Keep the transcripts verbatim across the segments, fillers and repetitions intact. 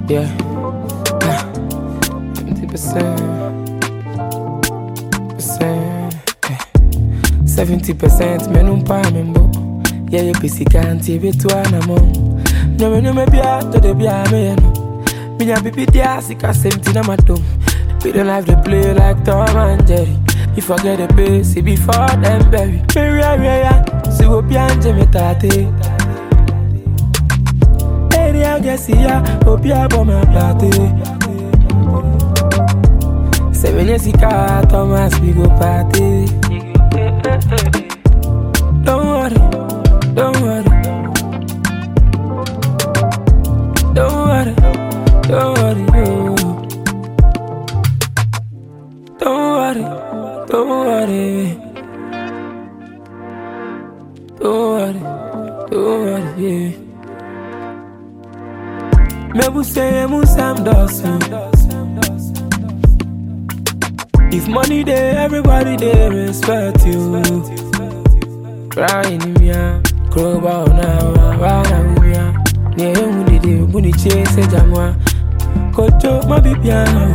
Yeah, seventy percent, percent, seventy percent. Me no pa me mbo. Yeah, you busy can't be to an among. No me no me be out to the be a me no. Me a be be there, sick as seventy na matum. We don't have to play like Tom and Jerry. You forget the pace, it before them bury. Me ria ria, see what pianje me tate. Area guess ya, hope ya bomb plate. Seven years ika Thomas we go party. Don't worry, don't worry, don't worry, don't worry, oh. Don't worry, don't worry, don't worry, don't worry, yeah. Me say me Sam Dawson. If money there, everybody there respect you. Crying in me, crow bow now, wana umia. Ne yemu dide, buni chase jamwa. Kocho mabipiano.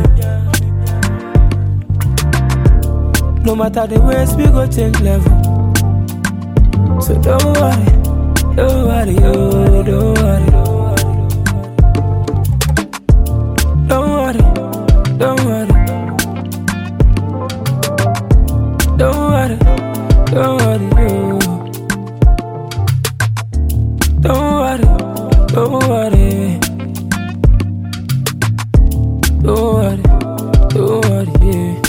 No matter the ways we go change level. So don't worry, don't worry, oh, don't worry. Don't worry, don't worry. Don't worry, don't worry, oh. Don't worry, don't worry. Don't worry, don't worry, yeah.